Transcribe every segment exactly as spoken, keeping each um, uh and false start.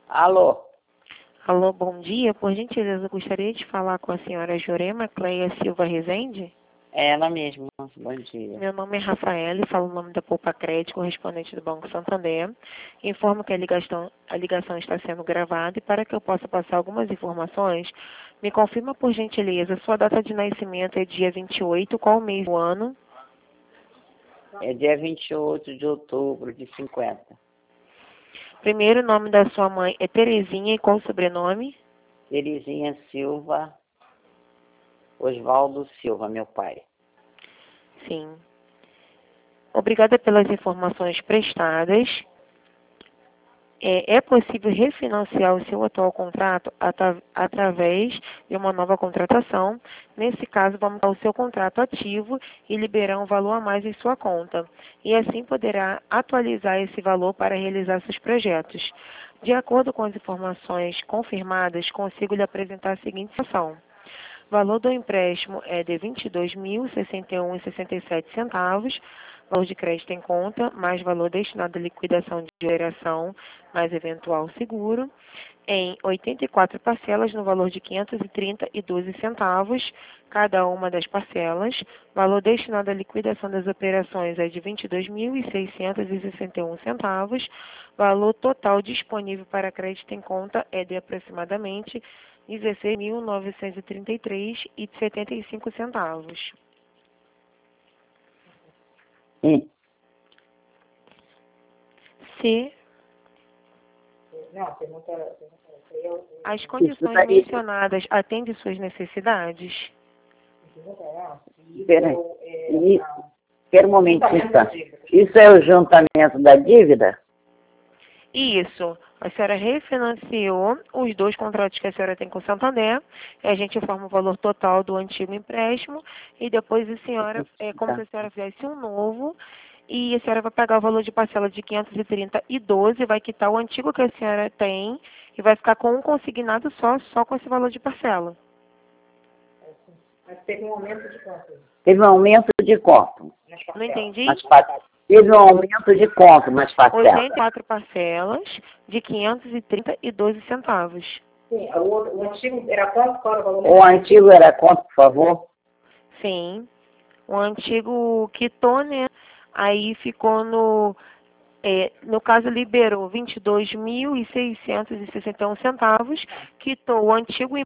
Alô? Alô, bom dia. Por gentileza, eu gostaria de falar com a senhora Jorema Cleia Silva Rezende. É ela mesma. Bom dia. Meu nome é Rafaela e falo o nome da Poupa Crédito, correspondente do Banco Santander. Informo que a ligação, a ligação está sendo gravada e para que eu possa passar algumas informações, me confirma por gentileza, sua data de nascimento é dia vinte e oito, qual mês do ano? É dia vinte e oito de outubro de cinquenta. Primeiro nome da sua mãe é Terezinha e qual o sobrenome? Terezinha Silva, Osvaldo Silva, meu pai. Sim. Obrigada pelas informações prestadas. É, é possível refinanciar o seu atual contrato atra- através de uma nova contratação. Nesse caso, vamos dar o seu contrato ativo e liberar um valor a mais em sua conta. E assim poderá atualizar esse valor para realizar seus projetos. De acordo com as informações confirmadas, consigo lhe apresentar a seguinte situação. O valor do empréstimo é de vinte e dois mil, sessenta e um reais e sessenta e sete centavos, valor de crédito em conta, mais valor destinado à liquidação de operação, mais eventual seguro, em oitenta e quatro parcelas no valor de quinhentos e trinta reais e doze centavos, cada uma das parcelas. Valor destinado à liquidação das operações é de vinte e dois mil, seiscentos e sessenta e um centavos. Valor total disponível para crédito em conta é de aproximadamente dezesseis mil novecentos e trinta e três reais e setenta e cinco centavos. Sim. Se Não, a pergunta era... as condições mencionadas atendem suas necessidades? Peraí. E- Espera um momentinho, tá? Isso é o juntamento da dívida? Isso. A senhora refinanciou os dois contratos que a senhora tem com o Santander. E a gente informa o valor total do antigo empréstimo. E depois a senhora, é como se a senhora fizesse um novo. E a senhora vai pagar o valor de parcela de quinhentos e trinta e doze, vai quitar o antigo que a senhora tem e vai ficar com um consignado só, só com esse valor de parcela. Mas teve um aumento de quanto? Teve um aumento de quanto? Nas Não parcelas. entendi? Mas pa- Teve um aumento de quanto nas parcelas? oitenta e quatro parcelas de quinhentos e trinta e doze centavos. Sim, o, outro- o antigo era quanto? Qual era o valor? O antigo era quanto, por favor? Sim. O antigo quitou, né? Aí ficou no... É, no caso, liberou vinte e dois mil, seiscentos e sessenta e um centavos, quitou o antigo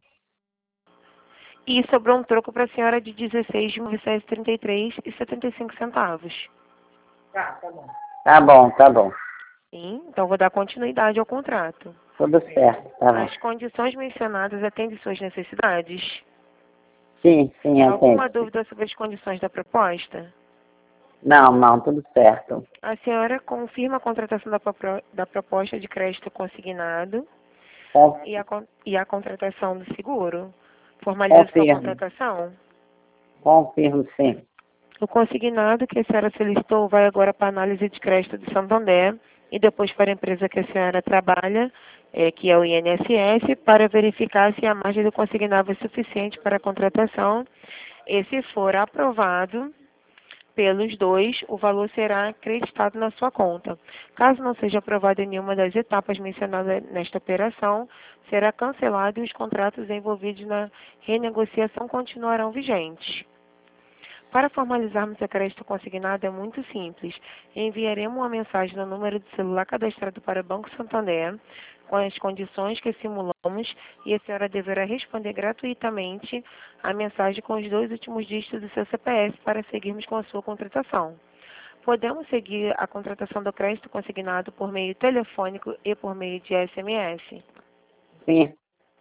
e sobrou um troco para a senhora de dezesseis mil novecentos e trinta e três reais e setenta e cinco centavos. Tá, tá bom. Tá bom, tá bom. Sim, então vou dar continuidade ao contrato. Tudo certo, tá bom. As condições mencionadas atendem suas necessidades? Sim, sim, Alguma atende. dúvida sobre as condições da proposta? Não, não, tudo certo. A senhora confirma a contratação da, propro- da proposta de crédito consignado Con- e a, con- e a contratação do seguro? Formalização da Confirmo, contratação? confirmo sim. O consignado que a senhora solicitou vai agora para a análise de crédito do Santander e depois para a empresa que a senhora trabalha, eh, que é o I N S S, para verificar se a margem do consignado é suficiente para a contratação. E se for aprovado pelos dois, o valor será acreditado na sua conta. Caso não seja aprovado em nenhuma das etapas mencionadas nesta operação, será cancelado e os contratos envolvidos na renegociação continuarão vigentes. Para formalizarmos o crédito consignado é muito simples. Enviaremos uma mensagem no número de celular cadastrado para o Banco Santander, com as condições que simulamos, e a senhora deverá responder gratuitamente a mensagem com os dois últimos dígitos do seu C P F para seguirmos com a sua contratação. Podemos seguir a contratação do crédito consignado por meio telefônico e por meio de S M S. Sim,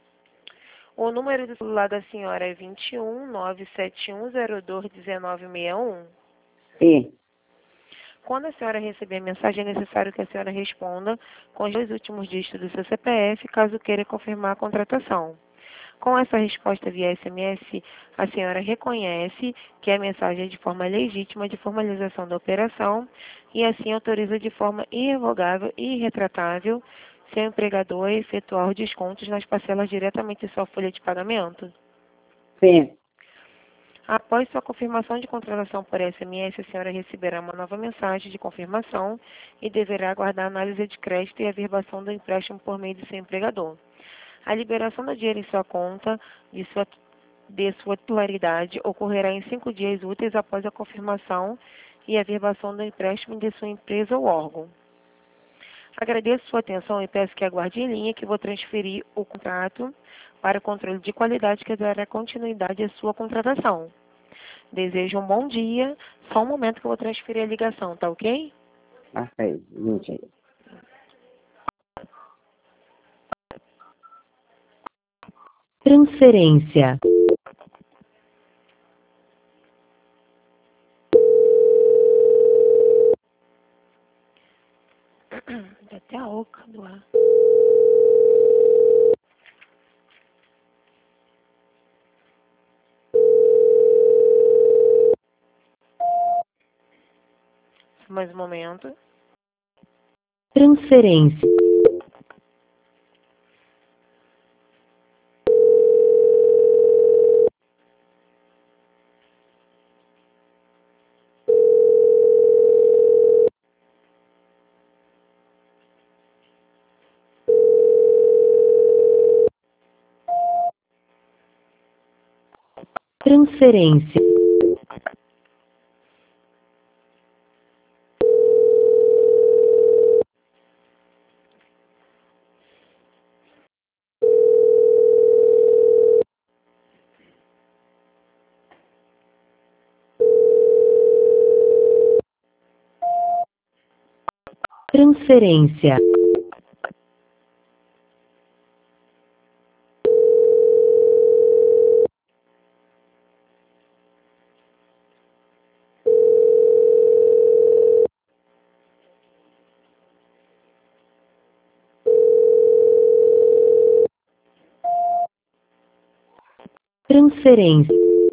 O número do celular da senhora é vinte e um, nove sete um, zero dois, um nove seis um. sim. Quando a senhora receber a mensagem, é necessário que a senhora responda com os dois últimos dígitos do seu C P F, caso queira confirmar a contratação. Com essa resposta via S M S, a senhora reconhece que a mensagem é de forma legítima de formalização da operação e assim autoriza de forma irrevogável e irretratável seu empregador a efetuar os descontos nas parcelas diretamente em sua folha de pagamento. Sim, Após sua confirmação de contratação por S M S, a senhora receberá uma nova mensagem de confirmação e deverá aguardar a análise de crédito e a averbação do empréstimo por meio do seu empregador. A liberação do dinheiro em sua conta de sua, de sua titularidade ocorrerá em cinco dias úteis após a confirmação e a averbação do empréstimo de sua empresa ou órgão. Agradeço sua atenção e peço que aguarde em linha que vou transferir o contrato para o controle de qualidade que dará continuidade à sua contratação. Desejo um bom dia. Só um momento que eu vou transferir a ligação, tá ok? Ah, aí, vinte aí. Transferência. Dá até a oca do ar. Mais um momento. Transferência. Transferência. Transferência. Transferência.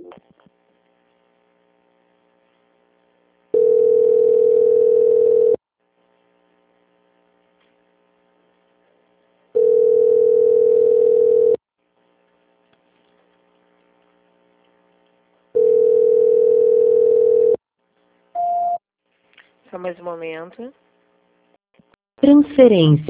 Só mais um momento. Transferência.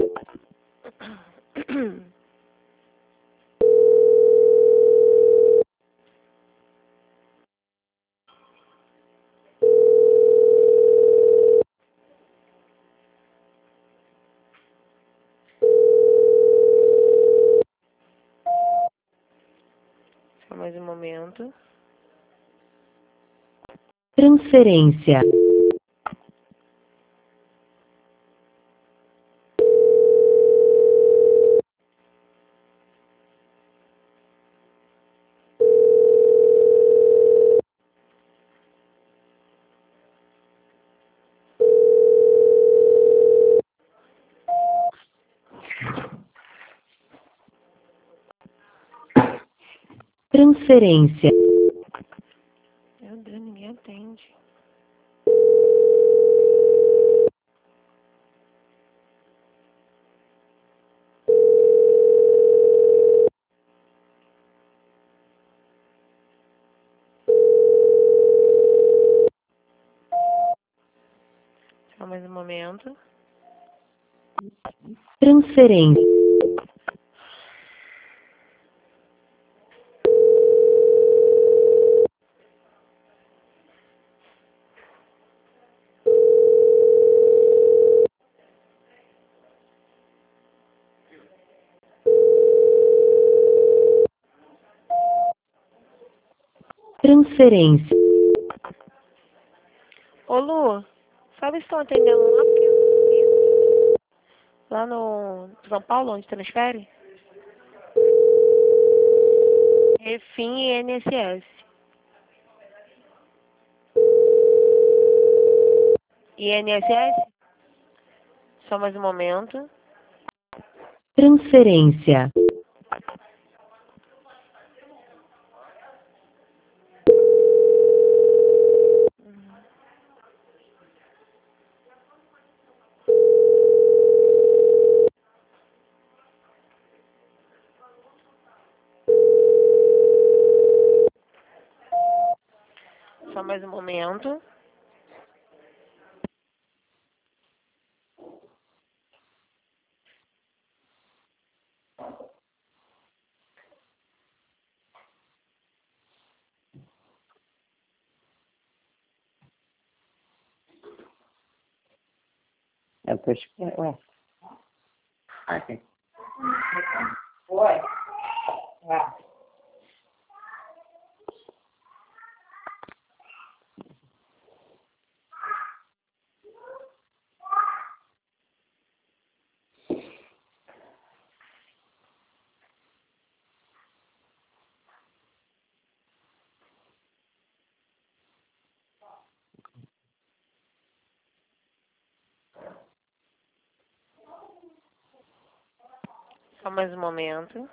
Só mais um momento. Transferência. Transferência. Meu Deus, ninguém atende. Só mais um momento. Transferência. Transferência. Ô, Lu, sabe se estão atendendo lá? Porque... Lá no São Paulo, onde transfere? Refim e I N S S. I N S S? Só mais um momento. Transferência. Só mais um momento. Eu tô esperando. Ué. Aqui. Oi. Ah. Só mais um momento.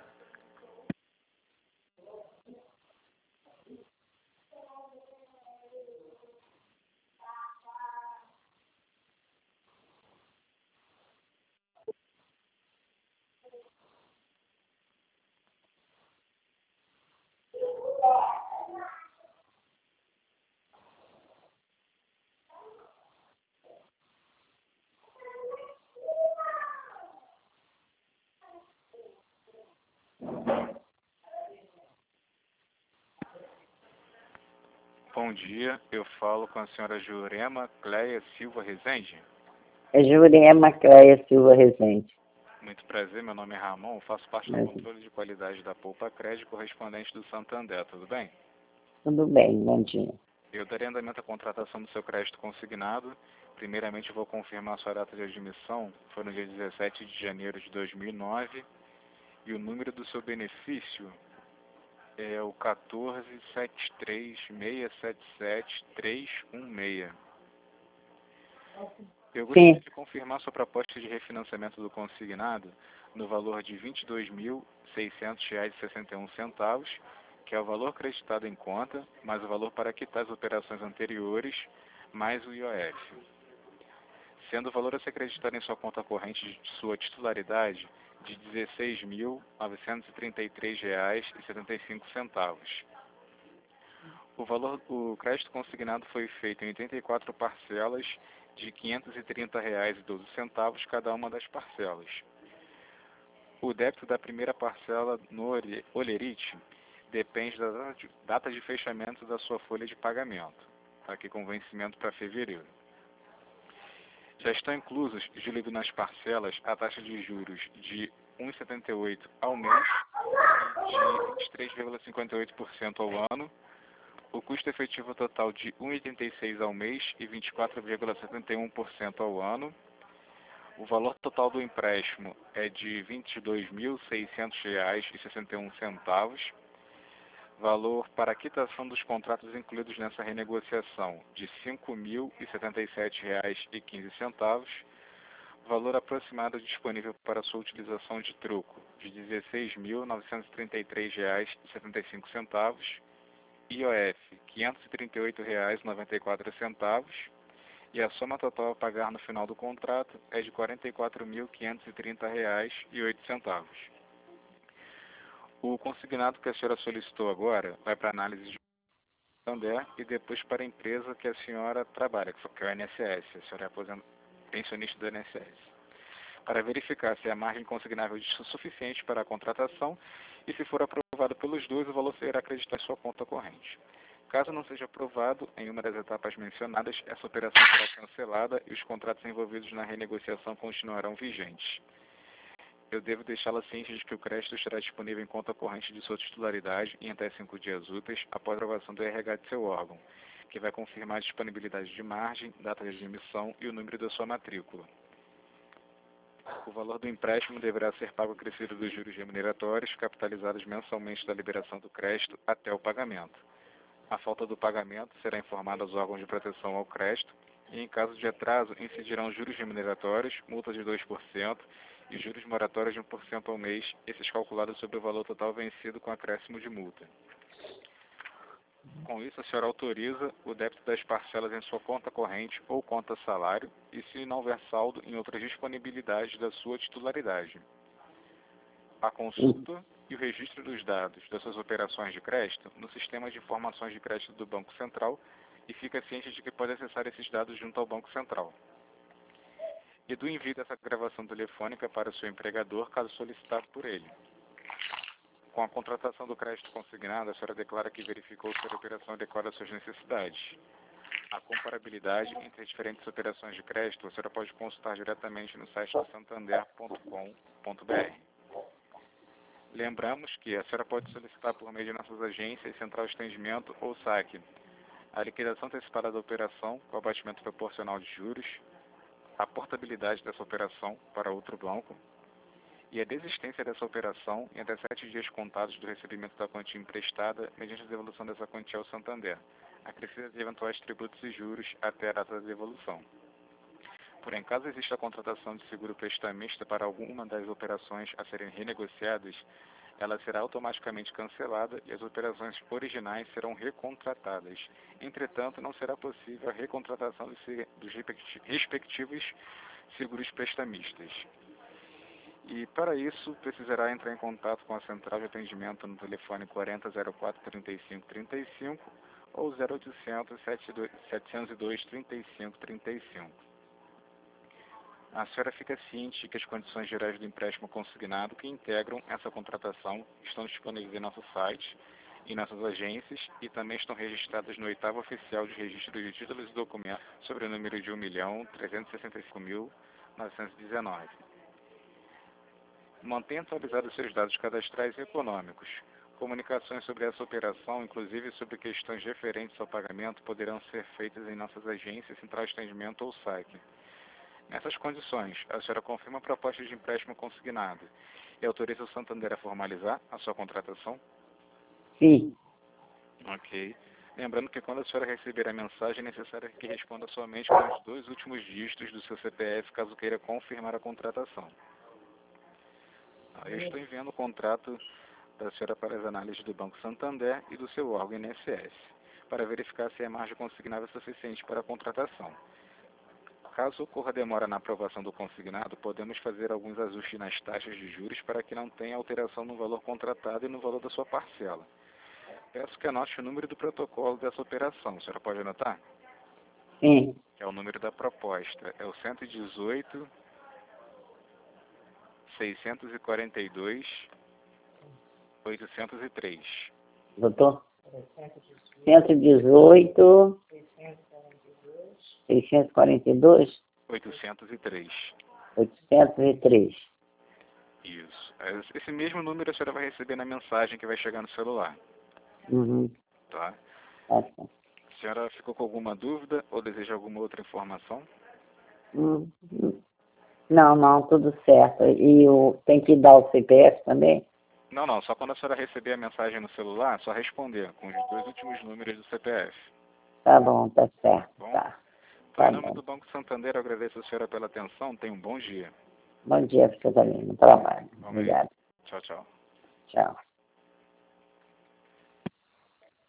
Bom dia, eu falo com a senhora Jurema Cleia Silva Rezende. É Jurema Cleia Silva Rezende. Muito prazer, meu nome é Ramon, faço parte do Mas, controle de qualidade da Poupa Crédito correspondente do Santander, tudo bem? tudo bem, bom dia. Eu darei andamento à contratação do seu crédito consignado. Primeiramente, eu vou confirmar a sua data de admissão, foi no dia dezessete de janeiro de dois mil e nove, e o número do seu benefício é o um quatro sete três seis sete sete três um seis. Eu gostaria Sim. de confirmar sua proposta de refinanciamento do consignado no valor de vinte e dois mil seiscentos reais e sessenta e um centavos, que é o valor acreditado em conta, mais o valor para quitar as operações anteriores, mais o I O F. Sendo o valor a ser acreditado em sua conta corrente de sua titularidade de dezesseis mil novecentos e trinta e três reais e setenta e cinco centavos. O valor, o crédito consignado foi feito em oitenta e quatro parcelas de quinhentos e trinta reais e doze centavos cada uma das parcelas. O débito da primeira parcela no Olerite depende da data de, data de fechamento da sua folha de pagamento, aqui com vencimento para fevereiro. Já estão inclusos, diluído nas parcelas, a taxa de juros de um vírgula setenta e oito por cento ao mês e de vinte e três vírgula cinquenta e oito por cento ao ano, o custo efetivo total de um vírgula oitenta e seis por cento ao mês e vinte e quatro vírgula setenta e um por cento ao ano. O valor total do empréstimo é de vinte e dois mil seiscentos reais e sessenta e um centavos. Valor para a quitação dos contratos incluídos nessa renegociação de cinco mil e setenta e sete reais e quinze centavos. Valor aproximado disponível para sua utilização de troco de dezesseis mil novecentos e trinta e três reais e setenta e cinco centavos. I O F quinhentos e trinta e oito reais e noventa e quatro centavos, e a soma total a pagar no final do contrato é de quarenta e quatro mil quinhentos e trinta reais e oito centavos. O consignado que a senhora solicitou agora vai para análise de Santander e depois para a empresa que a senhora trabalha, que é o I N S S, a senhora é aposent... pensionista do I N S S, para verificar se a margem consignável é suficiente para a contratação e, se for aprovado pelos dois, o valor será acreditado em sua conta corrente. Caso não seja aprovado em uma das etapas mencionadas, essa operação será cancelada e os contratos envolvidos na renegociação continuarão vigentes. Eu devo deixá-la ciente de que o crédito estará disponível em conta corrente de sua titularidade em até cinco dias úteis após a aprovação do R H de seu órgão, que vai confirmar a disponibilidade de margem, data de admissão e o número da sua matrícula. O valor do empréstimo deverá ser pago acrescido dos juros remuneratórios, capitalizados mensalmente da liberação do crédito até o pagamento. A falta do pagamento será informada aos órgãos de proteção ao crédito e, em caso de atraso, incidirão juros remuneratórios, multas de dois por cento e juros moratórios de um por cento ao mês, esses calculados sobre o valor total vencido com acréscimo de multa. Com isso, a senhora autoriza o débito das parcelas em sua conta corrente ou conta salário e, se não houver saldo, em outras disponibilidades da sua titularidade. A consulta e o registro dos dados das suas operações de crédito no Sistema de Informações de Crédito do Banco Central e fica ciente de que pode acessar esses dados junto ao Banco Central. E do envio dessa gravação telefônica para o seu empregador, caso solicitado por ele. Com a contratação do crédito consignado, a senhora declara que verificou se a operação adequada às suas necessidades. A comparabilidade entre as diferentes operações de crédito, a senhora pode consultar diretamente no site da santander ponto com ponto br. Lembramos que a senhora pode solicitar por meio de nossas agências, central de atendimento ou saque a liquidação antecipada da operação com abatimento proporcional de juros, a portabilidade dessa operação para outro banco e a desistência dessa operação em até sete dias contados do recebimento da quantia emprestada mediante a devolução dessa quantia ao Santander, acrescida de eventuais tributos e juros até a data da devolução. Porém, caso exista a contratação de seguro prestamista para alguma das operações a serem renegociadas, ela será automaticamente cancelada e as operações originais serão recontratadas. Entretanto, não será possível a recontratação dos respectivos seguros prestamistas. E, para isso, precisará entrar em contato com a central de atendimento no telefone quarenta, zero quatro, trinta e cinco, trinta e cinco ou zero oitocentos, setecentos e dois, trinta e cinco, trinta e cinco. A senhora fica ciente que as condições gerais do empréstimo consignado que integram essa contratação estão disponíveis em nosso site, em nossas agências e também estão registradas no oitavo oficial de registro de títulos e documentos sobre o número de um milhão, trezentos e sessenta e cinco mil, novecentos e dezenove. Mantenha atualizados seus dados cadastrais e econômicos. Comunicações sobre essa operação, inclusive sobre questões referentes ao pagamento, poderão ser feitas em nossas agências, central de atendimento ou saque. Nessas condições, a senhora confirma a proposta de empréstimo consignado e autoriza o Santander a formalizar a sua contratação? Sim. Ok. Lembrando que quando a senhora receber a mensagem, é necessário que responda somente com os dois últimos dígitos do seu C P F, caso queira confirmar a contratação. Eu estou enviando o contrato da senhora para as análises do Banco Santander e do seu órgão I N S S, para verificar se a margem consignada é suficiente para a contratação. Caso ocorra demora na aprovação do consignado, podemos fazer alguns ajustes nas taxas de juros para que não tenha alteração no valor contratado e no valor da sua parcela. Peço que anote o número do protocolo dessa operação. A senhora pode anotar? Sim. É o número da proposta. É o cento e dezoito, seiscentos e quarenta e dois, oitocentos e três. Doutor? cento e dezoito, seiscentos e quarenta e dois, oitocentos e três. oitocentos e três. Isso. Esse mesmo número a senhora vai receber na mensagem que vai chegar no celular. Uhum. Tá? Tá certo. A senhora ficou com alguma dúvida ou deseja alguma outra informação? Hum, hum. Não, não, tudo certo. E o, tem que dar o C P F também? Não, não. Só quando a senhora receber a mensagem no celular, só responder com os dois últimos números do C P F. Tá bom, tá certo. Bom? Tá. Então, Tá em nome bom. do Banco Santander, eu agradeço a senhora pela atenção. Tenha um bom dia. Bom dia para você também no trabalho. Bom dia. Obrigado. Tchau, tchau. Tchau.